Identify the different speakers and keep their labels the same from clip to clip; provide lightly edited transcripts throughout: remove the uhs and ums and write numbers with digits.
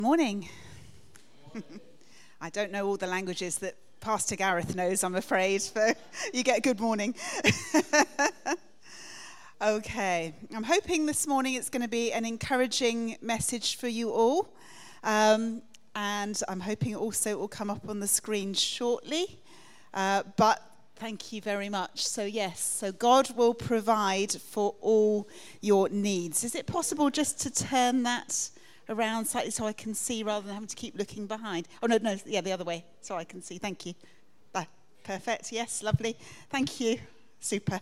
Speaker 1: Morning. I don't know all the languages that Pastor Gareth knows, I'm afraid, but you get a good morning. Okay, I'm hoping this morning it's going to be an encouraging message for you all, and I'm hoping also it will come up on the screen shortly, but thank you very much. So yes, so God will provide for all your needs. Is it possible just to turn that around slightly so I can see rather than having to keep looking behind? Oh, no, yeah, the other way, so I can see. Thank you. Perfect, yes, lovely. Thank you. Super.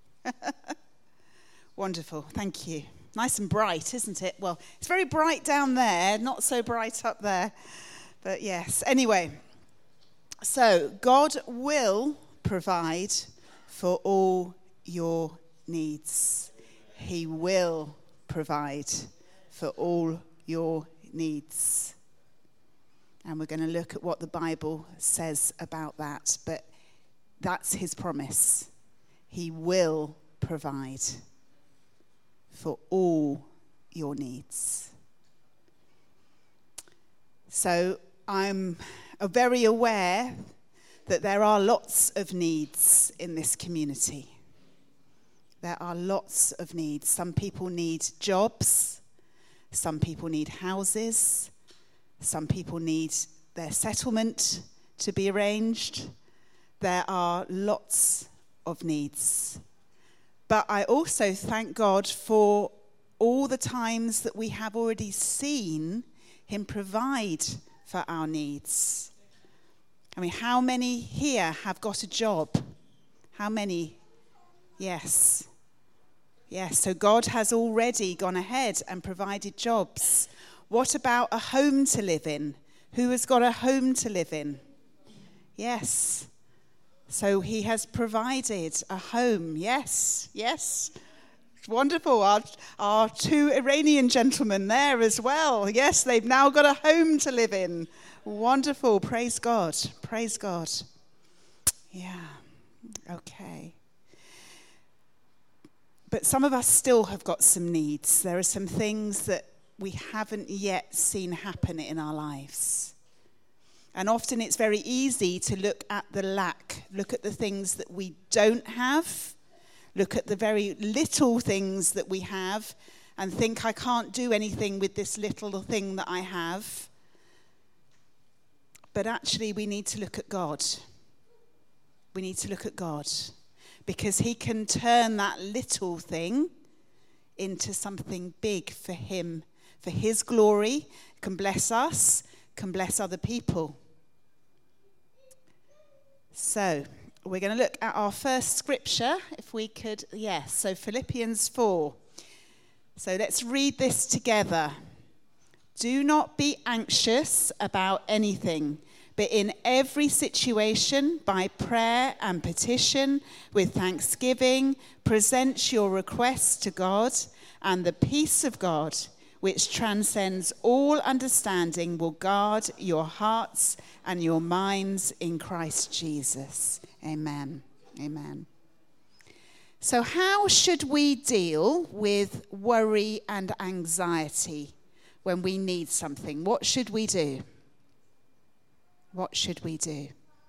Speaker 1: Wonderful, thank you. Nice and bright, isn't it? Well, it's very bright down there, not so bright up there. But yes, anyway. So, God will provide for all your needs. He will provide for all your needs. And we're going to look at what the Bible says about that. But that's his promise. He will provide for all your needs. So I'm very aware that there are lots of needs in this community. There are lots of needs. Some people need jobs. Some people need houses. Some people need their settlement to be arranged. There are lots of needs. But I also thank God for all the times that we have already seen him provide for our needs. I mean, how many here have got a job? How many? Yes. Yes, so God has already gone ahead and provided jobs. What about a home to live in? Who has got a home to live in? Yes. So he has provided a home. Yes, yes. Wonderful. Our two Iranian gentlemen there as well. Yes, they've now got a home to live in. Wonderful. Praise God. Praise God. Yeah. Okay. But some of us still have got some needs. There are some things that we haven't yet seen happen in our lives. And often it's very easy to look at the lack, look at the things that we don't have, look at the very little things that we have, and think, I can't do anything with this little thing that I have. But actually, we need to look at God. We need to look at God. Because he can turn that little thing into something big for him, for his glory, can bless us, can bless other people. So, we're going to look at our first scripture, if we could. Yes, so Philippians 4. So let's read this together. Do not be anxious about anything, but in every situation, by prayer and petition, with thanksgiving, present your requests to God, and the peace of God, which transcends all understanding, will guard your hearts and your minds in Christ Jesus. Amen. Amen. So how should we deal with worry and anxiety when we need something? What should we do? What should we do?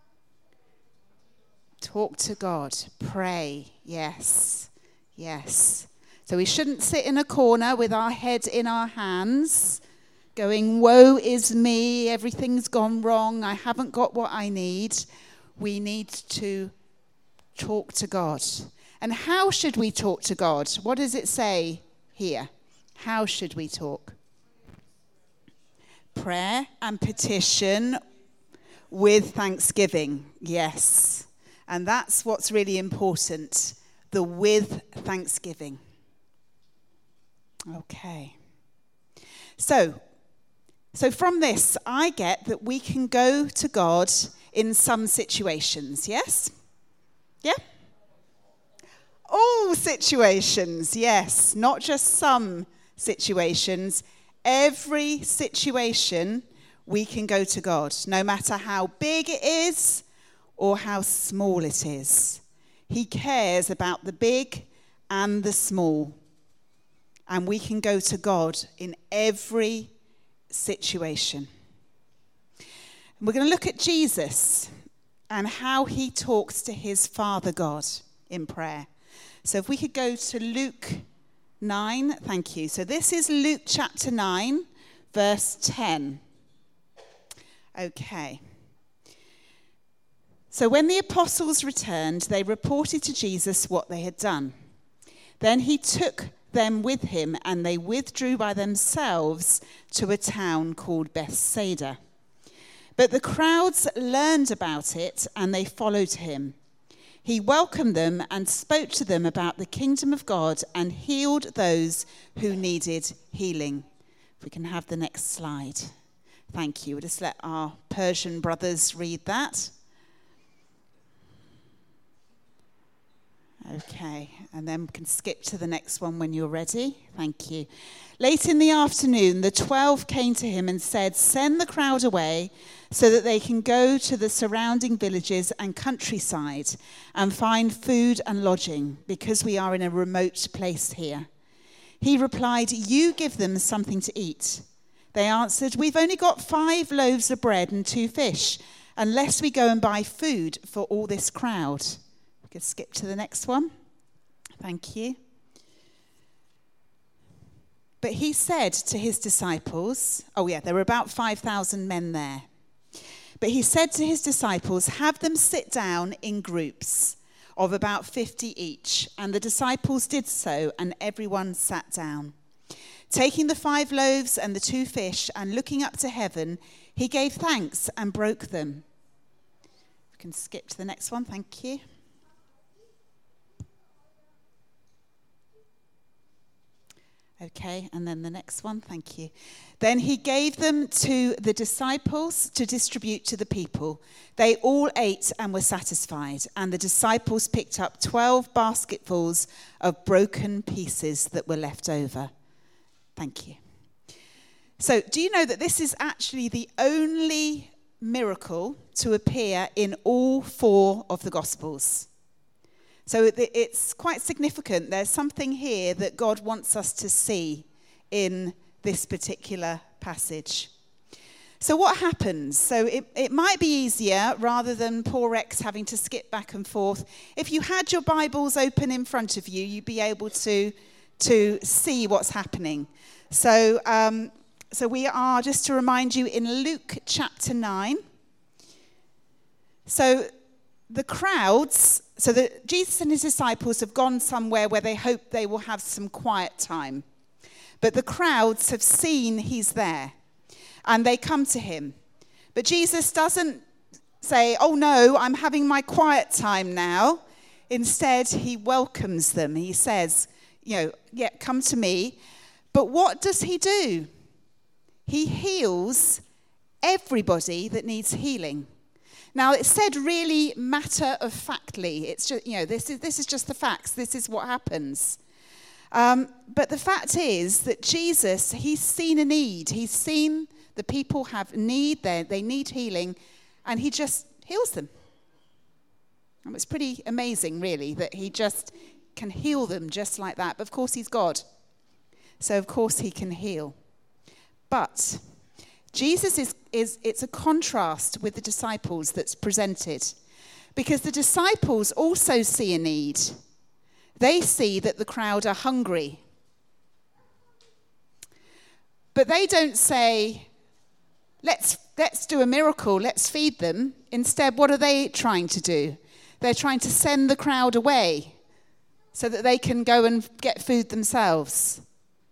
Speaker 1: Talk to God. Pray. Yes. Yes. So we shouldn't sit in a corner with our head in our hands, going, woe is me, everything's gone wrong, I haven't got what I need. We need to talk to God. And how should we talk to God? What does it say here? How should we talk? Prayer and petition with thanksgiving, yes. And that's what's really important, the with thanksgiving. Okay. So from this, I get that we can go to God in some situations, yes? Yeah? All situations, yes. Not just some situations. Every situation we can go to God, no matter how big it is or how small it is. He cares about the big and the small. And we can go to God in every situation. And we're going to look at Jesus and how he talks to his Father God in prayer. So if we could go to Luke 9, thank you. So this is Luke chapter 9, verse 10. Okay. So when the apostles returned, they reported to Jesus what they had done. Then he took them with him, and they withdrew by themselves to a town called Bethsaida. But the crowds learned about it, and they followed him. He welcomed them and spoke to them about the kingdom of God and healed those who needed healing. If we can have the next slide. Thank you. We'll just let our Persian brothers read that. Okay, and then we can skip to the next one when you're ready. Thank you. Late in the afternoon, the 12 came to him and said, "Send the crowd away so that they can go to the surrounding villages and countryside and find food and lodging, because we are in a remote place here." He replied, "You give them something to eat." They answered, "We've only got 5 loaves of bread and 2 fish, unless we go and buy food for all this crowd." We could skip to the next one. Thank you. But he said to his disciples, there were about 5,000 men there. But he said to his disciples, "Have them sit down in groups of about 50 each." And the disciples did so, and everyone sat down. Taking the 5 loaves and the 2 fish, and looking up to heaven, he gave thanks and broke them. We can skip to the next one, thank you. Okay, and then the next one, thank you. Then he gave them to the disciples to distribute to the people. They all ate and were satisfied, and the disciples picked up 12 basketfuls of broken pieces that were left over. Thank you. So, do you know that this is actually the only miracle to appear in all 4 of the Gospels? So it's quite significant. There's something here that God wants us to see in this particular passage. So what happens? So it might be easier, rather than poor Rex having to skip back and forth. If you had your Bibles open in front of you, you'd be able to see what's happening. So we are, just to remind you, in Luke chapter 9. So the crowds, Jesus and his disciples have gone somewhere where they hope they will have some quiet time. But the crowds have seen he's there, and they come to him. But Jesus doesn't say, "Oh no, I'm having my quiet time now." Instead, he welcomes them. He says, come to me. But what does he do? He heals everybody that needs healing. Now, it's said really matter-of-factly. It's just, this is just the facts. This is what happens. But the fact is that Jesus, he's seen a need. He's seen the people have need. They need healing, and he just heals them. And it's pretty amazing, really, that he just can heal them just like that. But, of course, he's God. So, of course, he can heal. But Jesus it's a contrast with the disciples that's presented, because the disciples also see a need. They see that the crowd are hungry. But they don't say, let's do a miracle, let's feed them. Instead, what are they trying to do? They're trying to send the crowd away so that they can go and get food themselves.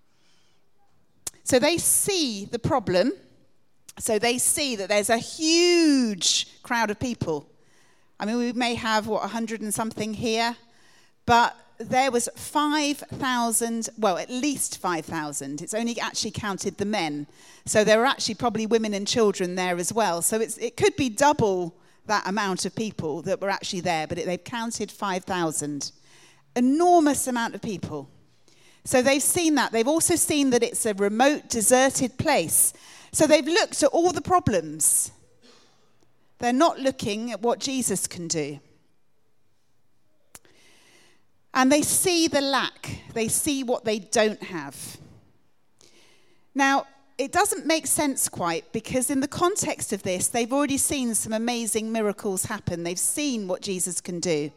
Speaker 1: So they see the problem. So they see that there's a huge crowd of people. I mean, we may have, 100 and something here, but there was 5,000, at least 5,000. It's only actually counted the men. So there were actually probably women and children there as well. So it could be double that amount of people that were actually there, but they've counted 5,000. Enormous amount of people. So they've seen that. They've also seen that it's a remote, deserted place. So they've looked at all the problems. They're not looking at what Jesus can do. And they see the lack. They see what they don't have. Now, it doesn't make sense quite, because in the context of this, they've already seen some amazing miracles happen. They've seen what Jesus can do.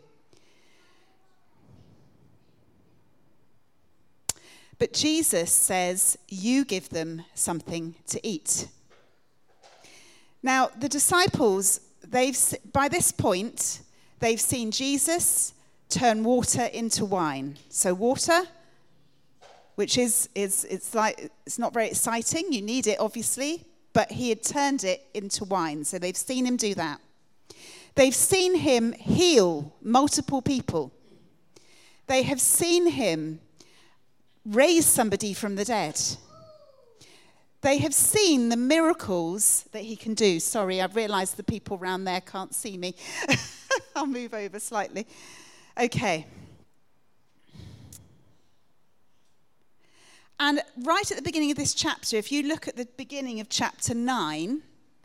Speaker 1: But Jesus says, you give them something to eat. Now, the disciples, by this point, they've seen Jesus turn water into wine. So water, which it's not very exciting. You need it, obviously, but he had turned it into wine. So they've seen him do that. They've seen him heal multiple people. They have seen him raise somebody from the dead. They have seen the miracles that he can do. Sorry, I've realized the people around there can't see me. I'll move over slightly. Okay. And right at the beginning of this chapter, if you look at the beginning of chapter 9,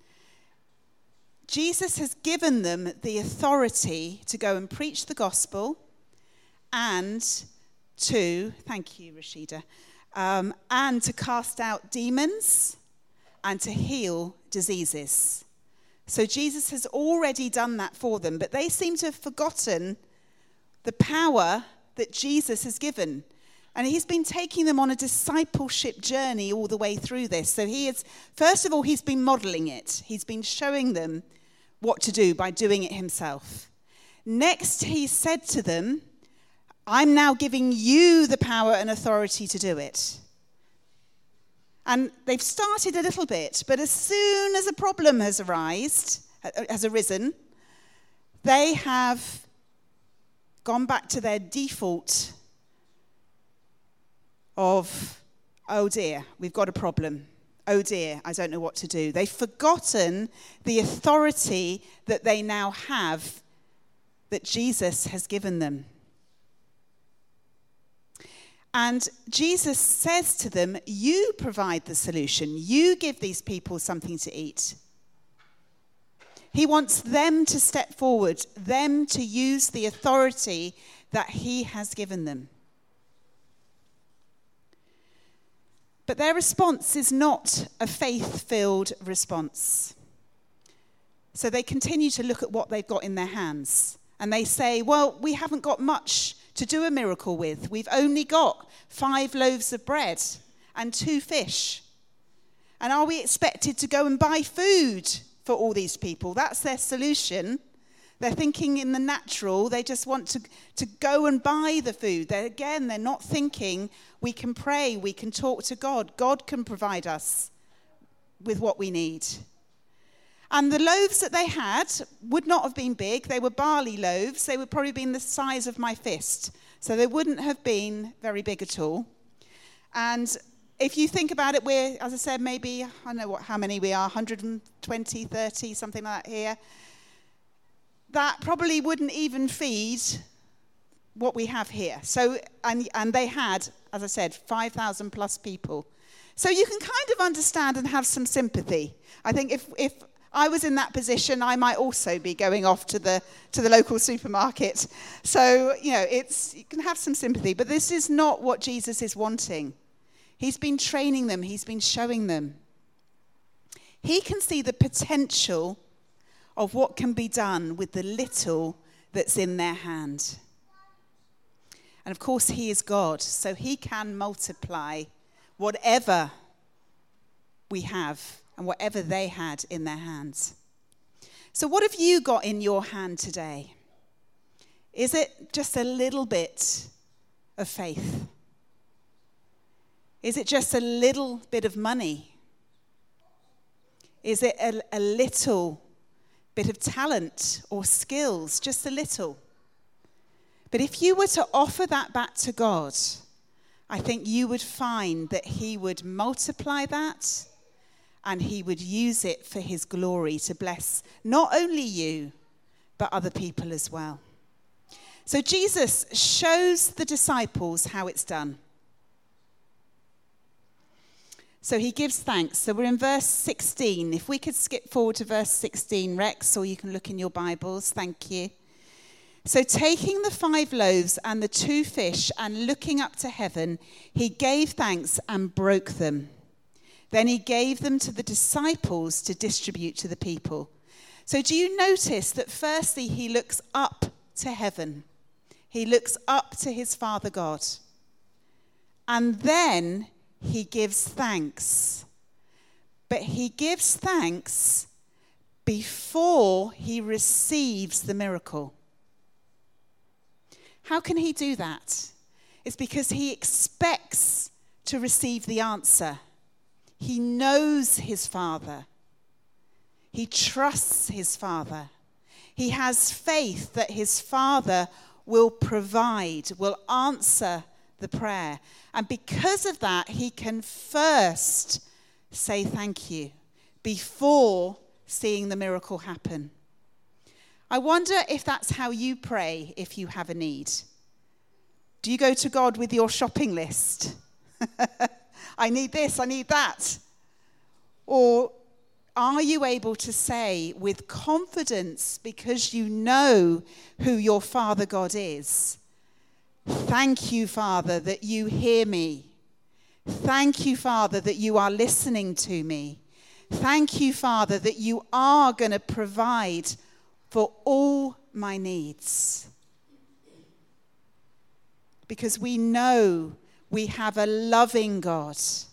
Speaker 1: Jesus has given them the authority to go and preach the gospel and to, thank you, Rashida, and to cast out demons and to heal diseases. So Jesus has already done that for them, but they seem to have forgotten the power that Jesus has given. And he's been taking them on a discipleship journey all the way through this. So first of all, he's been modeling it. He's been showing them what to do by doing it himself. Next, he said to them, I'm now giving you the power and authority to do it. And they've started a little bit, but as soon as a problem has arisen, they have gone back to their default of, oh dear, we've got a problem. Oh dear, I don't know what to do. They've forgotten the authority that they now have, that Jesus has given them. And Jesus says to them, you provide the solution. You give these people something to eat. He wants them to step forward, them to use the authority that he has given them. But their response is not a faith-filled response. So they continue to look at what they've got in their hands. And they say, well, we haven't got much to do a miracle with. We've only got 5 loaves of bread and 2 fish. And are we expected to go and buy food for all these people? That's their solution. They're thinking in the natural. They just want to go and buy the food. They're not thinking we can pray, we can talk to God. God can provide us with what we need. And the loaves that they had would not have been big. They were barley loaves. They would probably been the size of my fist. So they wouldn't have been very big at all. And if you think about it, we're, as I said, maybe, I don't know how many we are, 120, 30, something like that here. That probably wouldn't even feed what we have here. So, and they had, as I said, 5,000 plus people. So you can kind of understand and have some sympathy. I think if I was in that position, I might also be going off to the local supermarket. So, you can have some sympathy. But this is not what Jesus is wanting. He's been training them. He's been showing them. He can see the potential of what can be done with the little that's in their hand. And of course, he is God, so he can multiply whatever we have and whatever they had in their hands. So what have you got in your hand today? Is it just a little bit of faith? Is it just a little bit of money? Is it a little bit of talent or skills? Just a little. But if you were to offer that back to God, I think you would find that he would multiply that and he would use it for his glory to bless not only you, but other people as well. So Jesus shows the disciples how it's done. So he gives thanks. So we're in verse 16. If we could skip forward to verse 16, Rex, or you can look in your Bibles. Thank you. So taking the 5 loaves and the 2 fish and looking up to heaven, he gave thanks and broke them. Then he gave them to the disciples to distribute to the people. So do you notice that firstly he looks up to heaven? He looks up to his Father God. And then he gives thanks. But he gives thanks before he receives the miracle. How can he do that? It's because he expects to receive the answer. He knows his Father. He trusts his Father. He has faith that his Father will provide, will answer the prayer. And because of that, he can first say thank you before seeing the miracle happen. I wonder if that's how you pray if you have a need. Do you go to God with your shopping list? I need this, I need that. Or are you able to say with confidence, because you know who your Father God is, thank you, Father, that you hear me. Thank you, Father, that you are listening to me. Thank you, Father, that you are going to provide for all my needs. Because we know we have a loving God.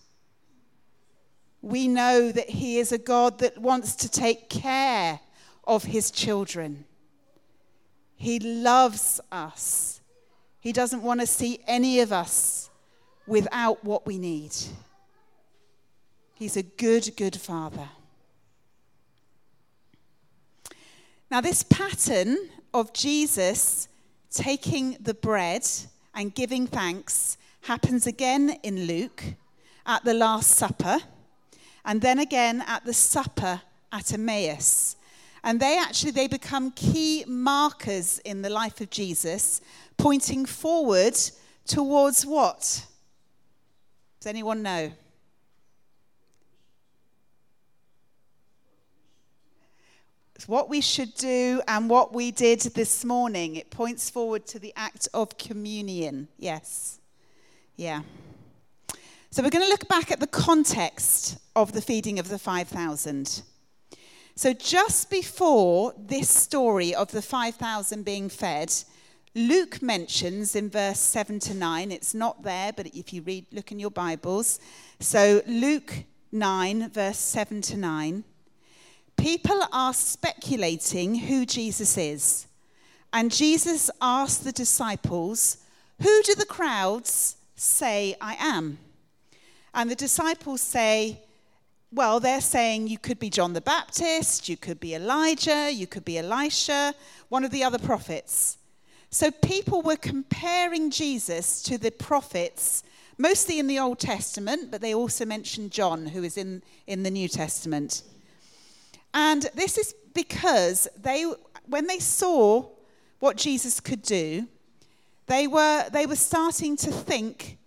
Speaker 1: We know that he is a God that wants to take care of his children. He loves us. He doesn't want to see any of us without what we need. He's a good, good Father. Now, this pattern of Jesus taking the bread and giving thanks happens again in Luke at the Last Supper, and then again at the supper at Emmaus. And they become key markers in the life of Jesus, pointing forward towards what? Does anyone know? It's what we should do and what we did this morning. It points forward to the act of communion. Yes. Yeah. So we're going to look back at the context of the feeding of the 5,000. So just before this story of the 5,000 being fed, Luke mentions in verse 7 to 9, it's not there, but if you look in your Bibles. So Luke 9, verse 7 to 9. People are speculating who Jesus is. And Jesus asked the disciples, "Who do the crowds say I am?" And the disciples say, well, they're saying you could be John the Baptist, you could be Elijah, you could be Elisha, one of the other prophets. So people were comparing Jesus to the prophets, mostly in the Old Testament, but they also mentioned John, who is in the New Testament. And this is because when they saw what Jesus could do, they were starting to think,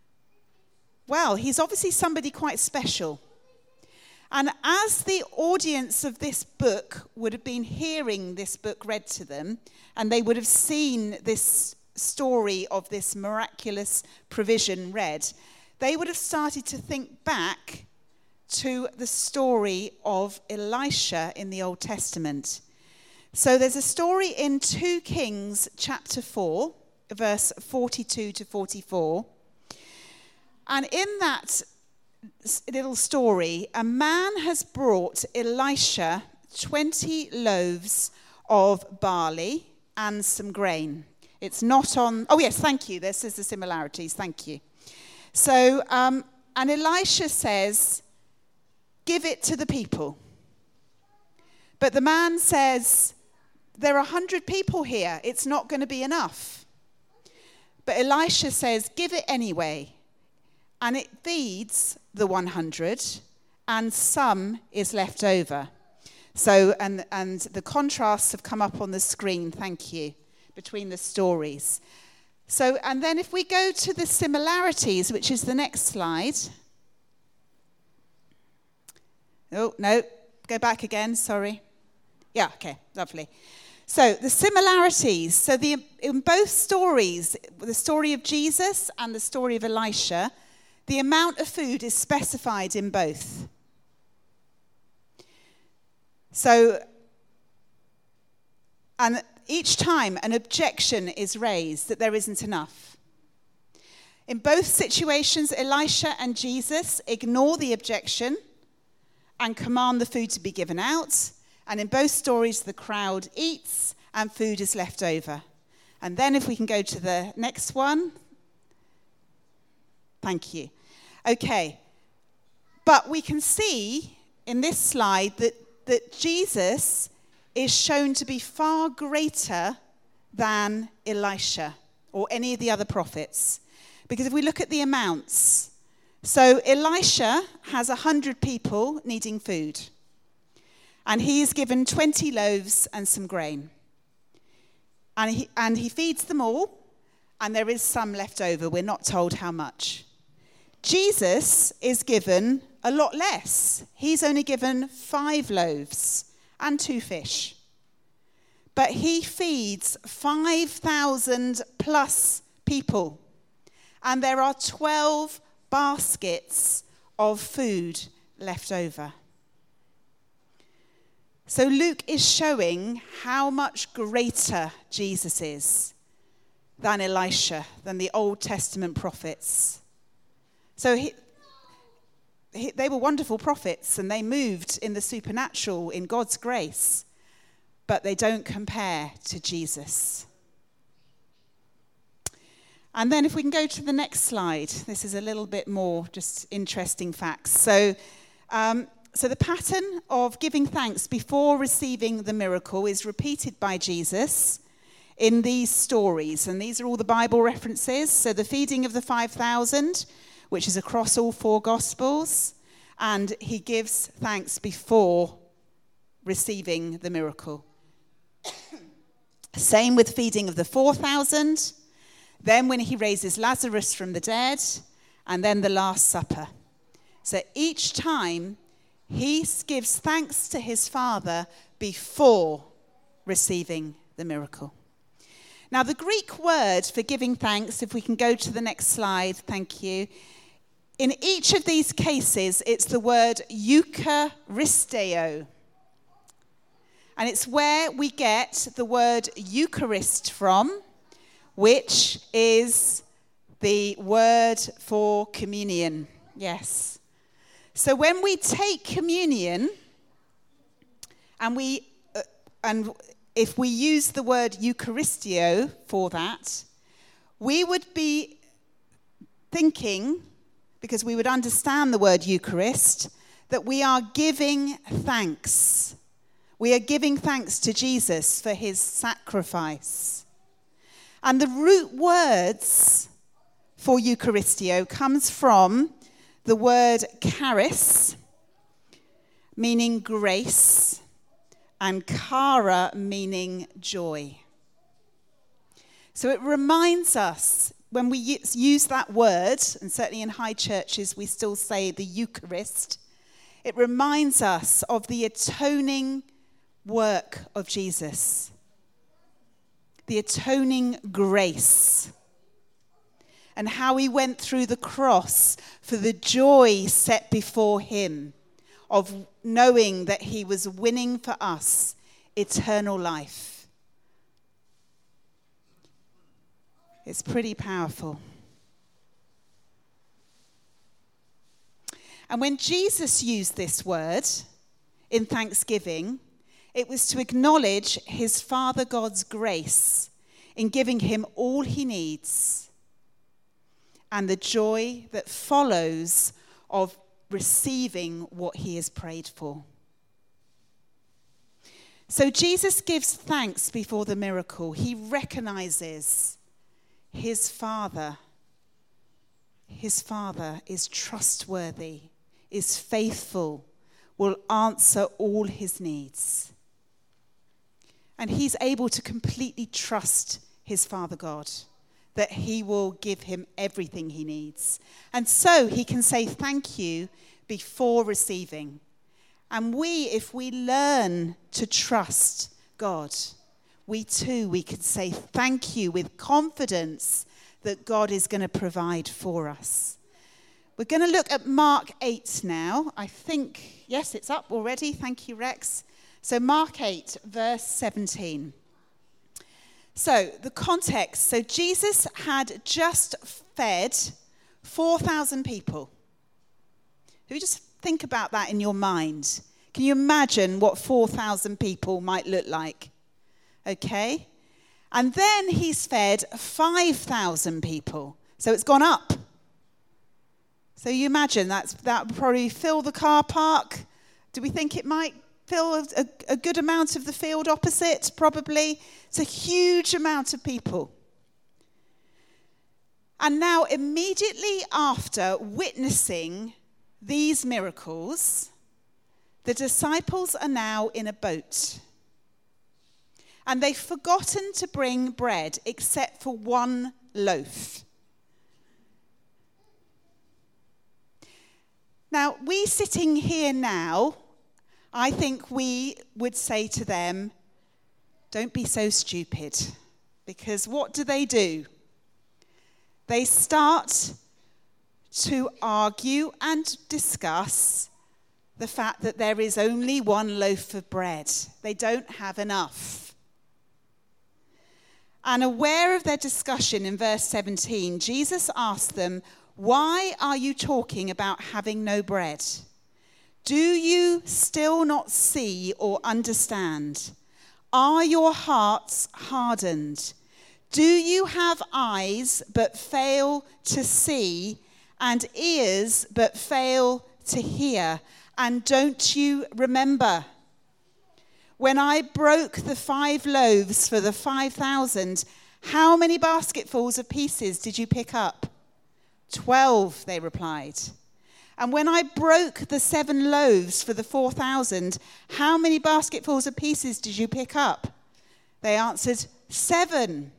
Speaker 1: well, he's obviously somebody quite special. And as the audience of this book would have been hearing this book read to them, and they would have seen this story of this miraculous provision read, they would have started to think back to the story of Elisha in the Old Testament. So there's a story in 2 Kings chapter 4, verse 42 to 44. And in that little story, a man has brought Elisha 20 loaves of barley and some grain. It's not on... Oh, yes, thank you. This is the similarities. Thank you. So, and Elisha says, give it to the people. But the man says, there are 100 people here. It's not going to be enough. But Elisha says, give it anyway. And it feeds the 100, and some is left over. So, and the contrasts have come up on the screen, thank you, between the stories. So, and then if we go to the similarities, which is the next slide. Oh, no, go back again, sorry. Yeah, okay, lovely. So the similarities, so in both stories, the story of Jesus and the story of Elisha, the amount of food is specified in both. So, and each time an objection is raised that there isn't enough. In both situations, Elisha and Jesus ignore the objection and command the food to be given out. And in both stories, the crowd eats and food is left over. And then if we can go to the next one. Thank you. Okay. But we can see in this slide that Jesus is shown to be far greater than Elisha or any of the other prophets. Because if we look at the amounts, so Elisha has 100 people needing food. And he is given 20 loaves and some grain. And he feeds them all, and there is some left over. We're not told how much. Jesus is given a lot less. He's only given 5 loaves and 2 fish. But he feeds 5,000 plus people. And there are 12 baskets of food left over. So Luke is showing how much greater Jesus is than Elisha, than the Old Testament prophets. So they were wonderful prophets, and they moved in the supernatural, in God's grace, but they don't compare to Jesus. And then if we can go to the next slide, this is a little bit more just interesting facts. So the pattern of giving thanks before receiving the miracle is repeated by Jesus in these stories. And these are all the Bible references. So the feeding of the 5,000, which is across all 4 Gospels. And he gives thanks before receiving the miracle. Same with feeding of the 4,000. Then when he raises Lazarus from the dead. And then the Last Supper. So each time he gives thanks to his Father before receiving the miracle. Now, the Greek word for giving thanks, if we can go to the next slide, thank you. In each of these cases, it's the word eucharisteo. And it's where we get the word Eucharist from, which is the word for communion. Yes. So when we take communion, and if we use the word Eucharisteo for that, we would be thinking, because we would understand the word Eucharist, that we are giving thanks. We are giving thanks to Jesus for his sacrifice. And the root words for Eucharisteo comes from the word charis, meaning grace, and chara, meaning joy. So it reminds us, when we use that word, and certainly in high churches we still say the Eucharist, it reminds us of the atoning work of Jesus, the atoning grace, and how he went through the cross for the joy set before him of knowing that he was winning for us eternal life. It's pretty powerful. And when Jesus used this word in thanksgiving, it was to acknowledge his Father God's grace in giving him all he needs, and the joy that follows of receiving what he has prayed for. So Jesus gives thanks before the miracle. He recognizes his Father. His Father is trustworthy, is faithful, will answer all his needs. And he's able to completely trust his Father God, that he will give him everything he needs. And so he can say thank you before receiving. And if we learn to trust God, we can say thank you with confidence that God is going to provide for us. We're going to look at Mark 8 now. I think, yes, it's up already. Thank you, Rex. So Mark 8, verse 17. So the context. So Jesus had just fed 4,000 people. If you just think about that in your mind. Can you imagine what 4,000 people might look like? Okay. And then he's fed 5,000 people. So it's gone up. So you imagine that would probably fill the car park. Do we think it might fill a good amount of the field opposite? Probably. It's a huge amount of people. And now immediately after witnessing these miracles, the disciples are now in a boat. And they've forgotten to bring bread except for one loaf. Now, we sitting here now, I think we would say to them, don't be so stupid. Because what do? They start to argue and discuss the fact that there is only one loaf of bread. They don't have enough. And aware of their discussion in verse 17, Jesus asked them, why are you talking about having no bread? Do you still not see or understand? Are your hearts hardened? Do you have eyes but fail to see, and ears but fail to hear? And don't you remember? When I broke the 5 loaves for the 5,000, how many basketfuls of pieces did you pick up? 12, they replied. And when I broke the 7 loaves for the 4,000, how many basketfuls of pieces did you pick up? They answered, 7.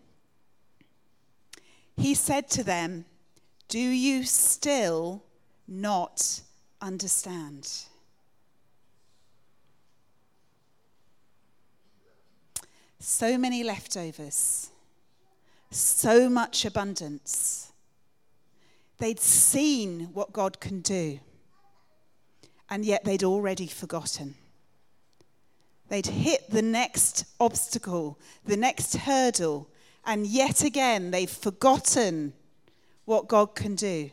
Speaker 1: He said to them, do you still not understand? So many leftovers, so much abundance. They'd seen what God can do, and yet they'd already forgotten. They'd hit the next obstacle, the next hurdle, and yet again they've forgotten what God can do.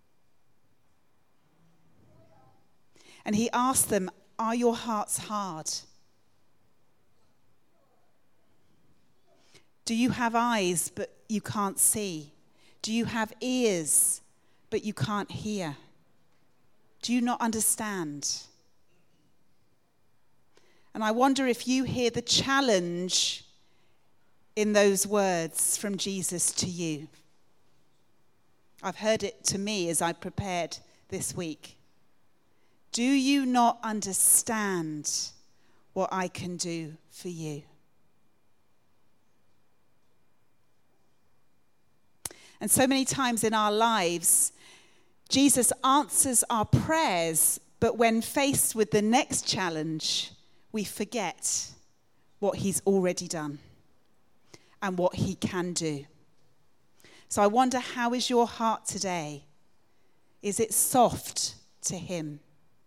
Speaker 1: And he asked them, are your hearts hard? Do you have eyes but you can't see? Do you have ears but you can't hear? Do you not understand? And I wonder if you hear the challenge in those words from Jesus to you. I've heard it to me as I prepared this week. Do you not understand what I can do for you? And so many times in our lives, Jesus answers our prayers, but when faced with the next challenge, we forget what he's already done and what he can do. So I wonder, how is your heart today? Is it soft to him?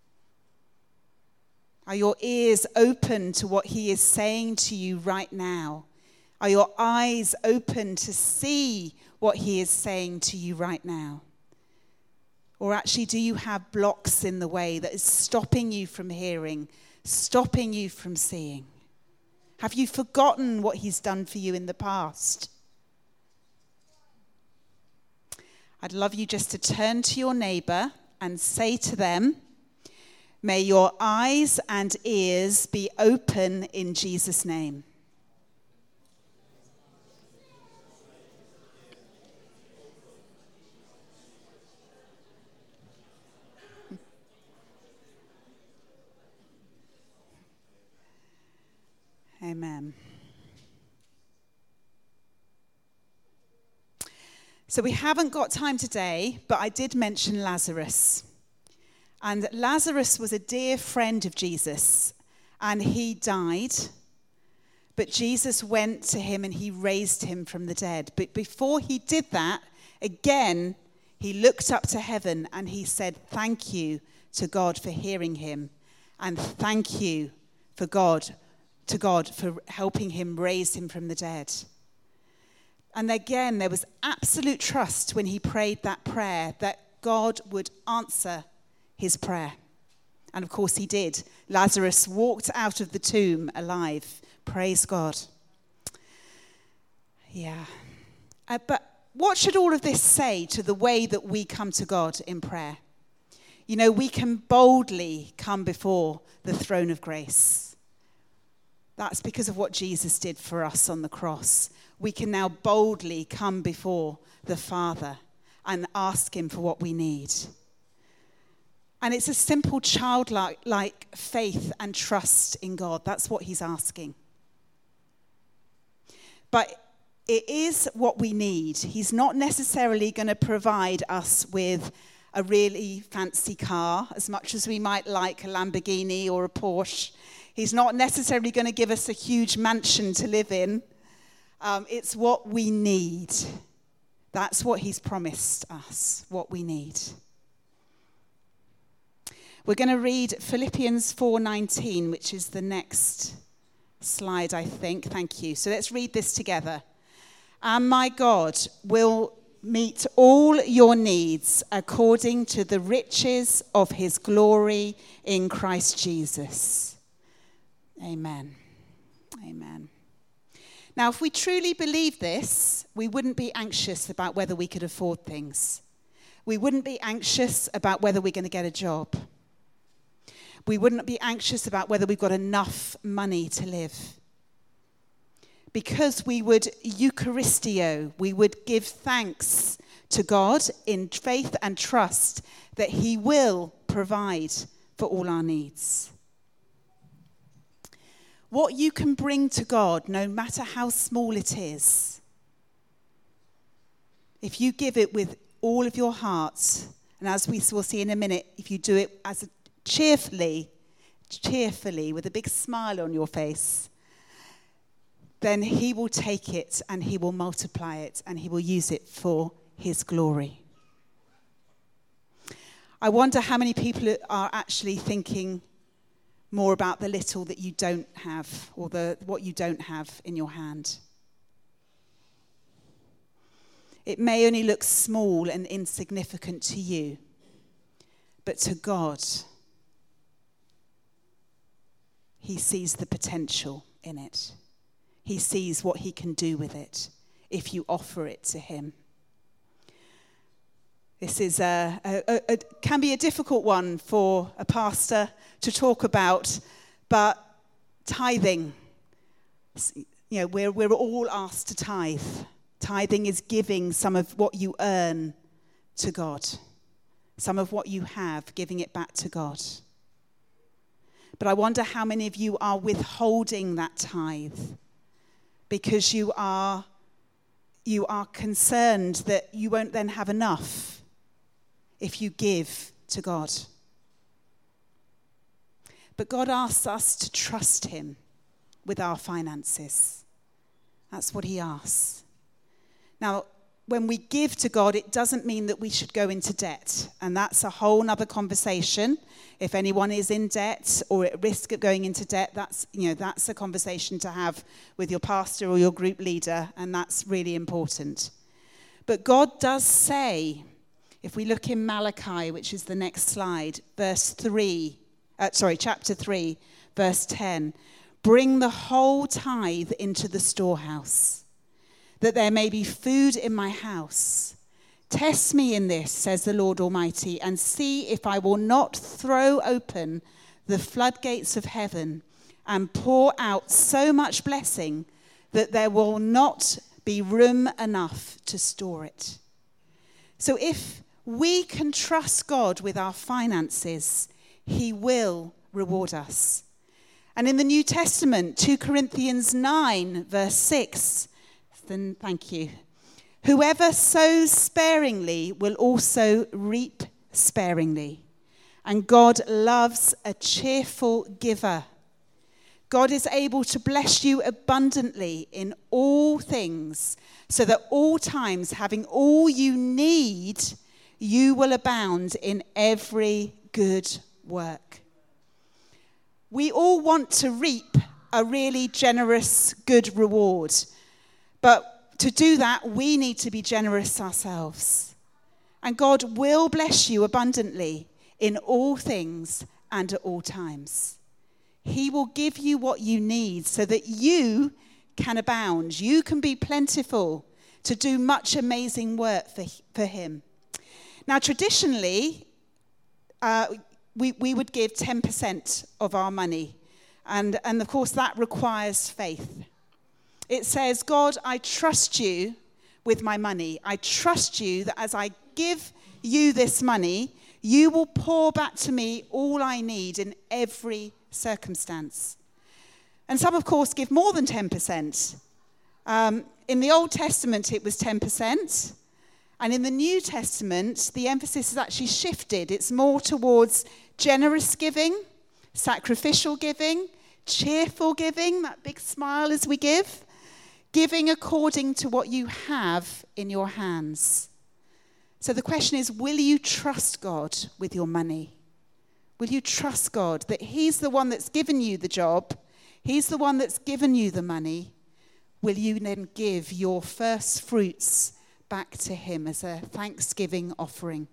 Speaker 1: Are your ears open to what he is saying to you right now? Are your eyes open to see what he is saying to you right now? Or actually, do you have blocks in the way that is stopping you from hearing, stopping you from seeing? Have you forgotten what he's done for you in the past? I'd love you just to turn to your neighbor and say to them, may your eyes and ears be open in Jesus' name. Amen. So we haven't got time today, but I did mention Lazarus. And Lazarus was a dear friend of Jesus, and he died. But Jesus went to him and he raised him from the dead. But before he did that, again, he looked up to heaven and he said, thank you to God for hearing him. And thank you to God for helping him raise him from the dead. And again, there was absolute trust when he prayed that prayer that God would answer his prayer. And of course he did. Lazarus walked out of the tomb alive. Praise God. Yeah. But what should all of this say to the way that we come to God in prayer? You know, we can boldly come before the throne of grace. That's because of what Jesus did for us on the cross. We can now boldly come before the Father and ask him for what we need. And it's a simple childlike faith and trust in God. That's what he's asking. But it is what we need. He's not necessarily going to provide us with a really fancy car, as much as we might like a Lamborghini or a Porsche. He's not necessarily going to give us a huge mansion to live in. It's what we need. That's what he's promised us, what we need. We're going to read Philippians 4:19, which is the next slide, I think. Thank you. So let's read this together. And my God will meet all your needs according to the riches of his glory in Christ Jesus. Amen. Amen. Now, if we truly believe this, we wouldn't be anxious about whether we could afford things. We wouldn't be anxious about whether we're going to get a job. We wouldn't be anxious about whether we've got enough money to live. Because we would Eucharistio, we would give thanks to God in faith and trust that he will provide for all our needs. What you can bring to God, no matter how small it is, if you give it with all of your heart, and as we will see in a minute, if you do it as cheerfully, with a big smile on your face, then he will take it and he will multiply it and he will use it for his glory. I wonder how many people are actually thinking more about the little that you don't have, or what you don't have in your hand. It may only look small and insignificant to you, but to God, he sees the potential in it. He sees what he can do with it if you offer it to him. This is can be a difficult one for a pastor to talk about, but tithing. You know, we're all asked to tithe. Tithing is giving some of what you earn to God, some of what you have, giving it back to God. But I wonder how many of you are withholding that tithe because you are concerned that you won't then have enough if you give to God. But God asks us to trust him with our finances. That's what he asks. Now, when we give to God, it doesn't mean that we should go into debt. And that's a whole other conversation. If anyone is in debt or at risk of going into debt, that's a conversation to have with your pastor or your group leader, and that's really important. But God does say, if we look in Malachi, which is the next slide, chapter 3, verse 10, bring the whole tithe into the storehouse, that there may be food in my house. Test me in this, says the Lord Almighty, and see if I will not throw open the floodgates of heaven and pour out so much blessing that there will not be room enough to store it. So if we can trust God with our finances, he will reward us. And in the New Testament, 2 Corinthians 9, verse 6, then thank you. Whoever sows sparingly will also reap sparingly. And God loves a cheerful giver. God is able to bless you abundantly in all things, so that all times, having all you need, you will abound in every good work. We all want to reap a really generous, good reward. But to do that, we need to be generous ourselves. And God will bless you abundantly in all things and at all times. He will give you what you need so that you can abound. You can be plentiful to do much amazing work for him. Now, traditionally, we would give 10% of our money. And of course, that requires faith. It says, God, I trust you with my money. I trust you that as I give you this money, you will pour back to me all I need in every circumstance. And some, of course, give more than 10%. In the Old Testament, it was 10%. And in the New Testament, the emphasis has actually shifted. It's more towards generous giving, sacrificial giving, cheerful giving, that big smile as we give, giving according to what you have in your hands. So the question is, will you trust God with your money? Will you trust God that he's the one that's given you the job? He's the one that's given you the money. Will you then give your first fruits back to him as a thanksgiving offering?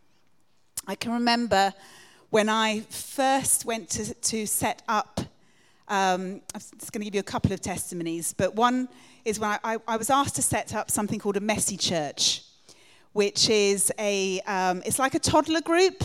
Speaker 1: I can remember when I first went to set up, I'm just going to give you a couple of testimonies, but one is when I was asked to set up something called a Messy Church, which is it's like a toddler group,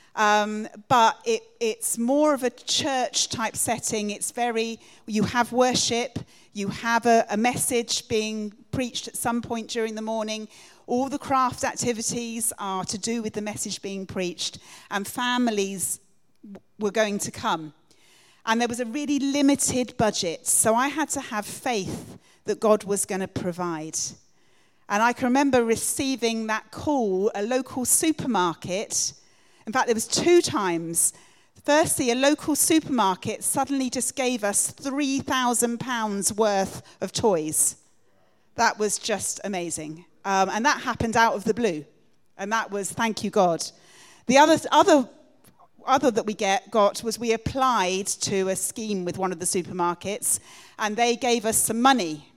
Speaker 1: but it's more of a church type setting. It's you have worship, you have a message being preached at some point during the morning. All the craft activities are to do with the message being preached, and families were going to come. And there was a really limited budget, so I had to have faith that God was going to provide. And I can remember receiving that call, a local supermarket. In fact, there was 2 times. Firstly, a local supermarket suddenly just gave us £3,000 worth of toys. That was just amazing. And that happened out of the blue. And that was, thank you, God. The other that we got was we applied to a scheme with one of the supermarkets, and they gave us some money.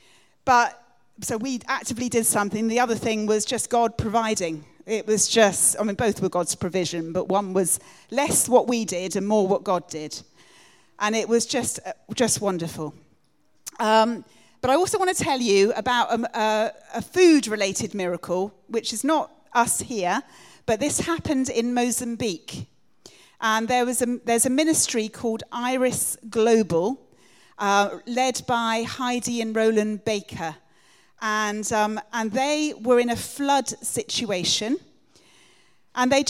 Speaker 1: So we actively did something. The other thing was just God providing. It was just, both were God's provision, but one was less what we did and more what God did. And it was just wonderful. But I also want to tell you about a food-related miracle, which is not us here, but this happened in Mozambique. And there's a ministry called Iris Global, led by Heidi and Roland Baker. And they were in a flood situation. And they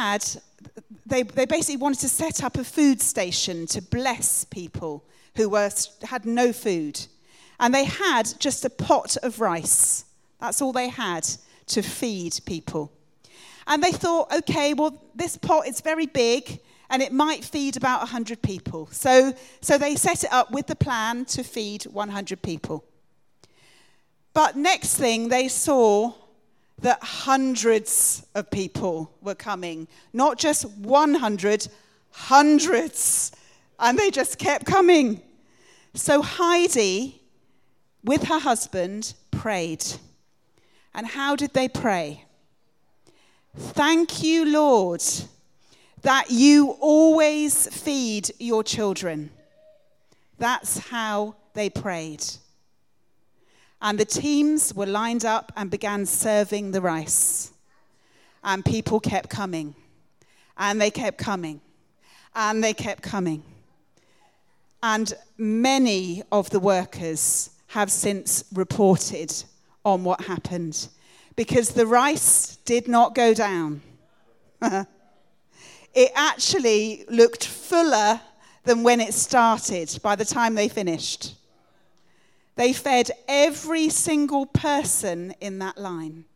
Speaker 1: basically wanted to set up a food station to bless people who had no food. And they had just a pot of rice. That's all they had to feed people. And they thought, okay, well, this pot is very big, and it might feed about 100 people. So they set it up with the plan to feed 100 people. But next thing, they saw that hundreds of people were coming. Not just 100, hundreds. And they just kept coming. So Heidi, with her husband, prayed. And how did they pray? Thank you, Lord, that you always feed your children. That's how they prayed. And the teams were lined up and began serving the rice. And people kept coming. And they kept coming. And they kept coming. And many of the workers have since reported on what happened. Because the rice did not go down. It actually looked fuller than when it started by the time they finished. They fed every single person in that line.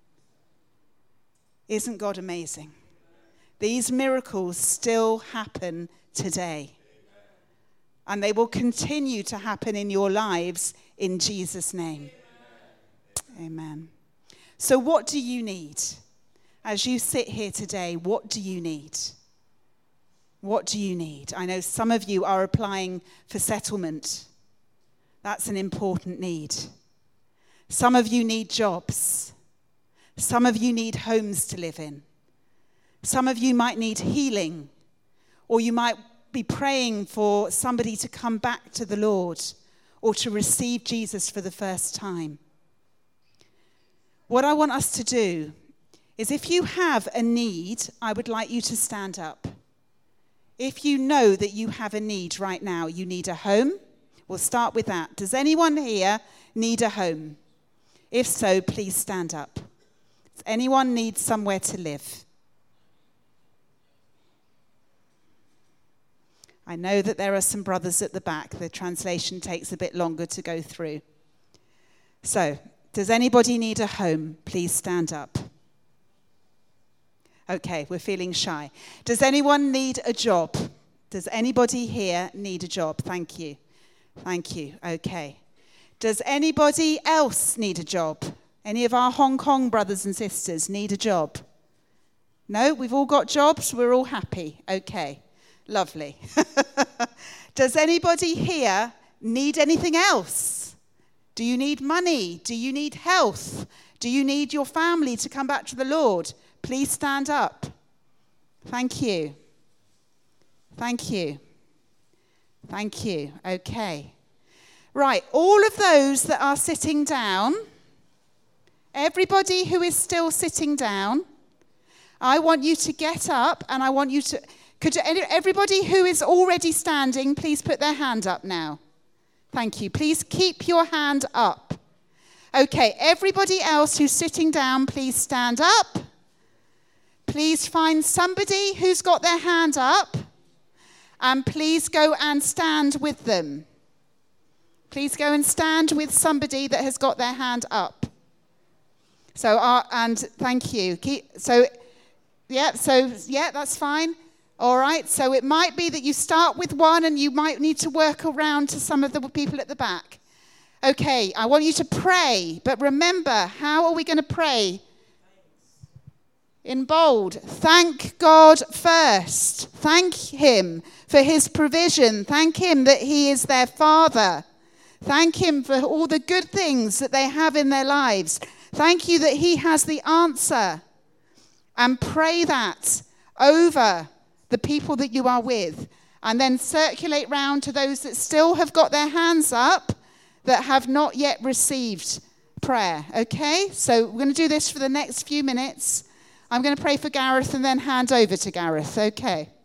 Speaker 1: Isn't God amazing? These miracles still happen today. And they will continue to happen in your lives in Jesus' name. Amen. So what do you need? as you sit here today, what do you need? What do you need? I know some of you are applying for settlement. That's an important need. Some of you need jobs. Some of you need homes to live in. Some of you might need healing, or you might be praying for somebody to come back to the Lord or to receive Jesus for the first time. What I want us to do is, if you have a need, I would like you to stand up. If you know that you have a need right now, you need a home, we'll start with that. Does anyone here need a home? If so, please stand up. Does anyone need somewhere to live? I know that there are some brothers at the back. The translation takes a bit longer to go through. So, does anybody need a home? Please stand up. Okay, we're feeling shy. Does anyone need a job? Does anybody here need a job? Thank you. Thank you. Okay. Does anybody else need a job? Any of our Hong Kong brothers and sisters need a job? No? We've all got jobs? We're all happy? Okay. Lovely. Does anybody here need anything else? Do you need money? Do you need health? Do you need your family to come back to the Lord? Please stand up. Thank you. Thank you. Thank you. Okay. Right, all of those that are sitting down, everybody who is still sitting down, I want you to get up and I want you to... Everybody who is already standing, please put their hand up now. Thank you. Please keep your hand up. Okay, everybody else who's sitting down, please stand up. Please find somebody who's got their hand up, and please go and stand with them. Please go and stand with somebody that has got their hand up. And thank you. That's fine. All right, so it might be that you start with one and you might need to work around to some of the people at the back. Okay, I want you to pray, but remember, how are we going to pray? In bold. Thank God first. Thank him for his provision. Thank him that he is their Father. Thank him for all the good things that they have in their lives. Thank you that he has the answer. And pray that over the people that you are with, and then circulate round to those that still have got their hands up that have not yet received prayer. Okay, so we're going to do this for the next few minutes. I'm going to pray for Gareth and then hand over to Gareth. Okay.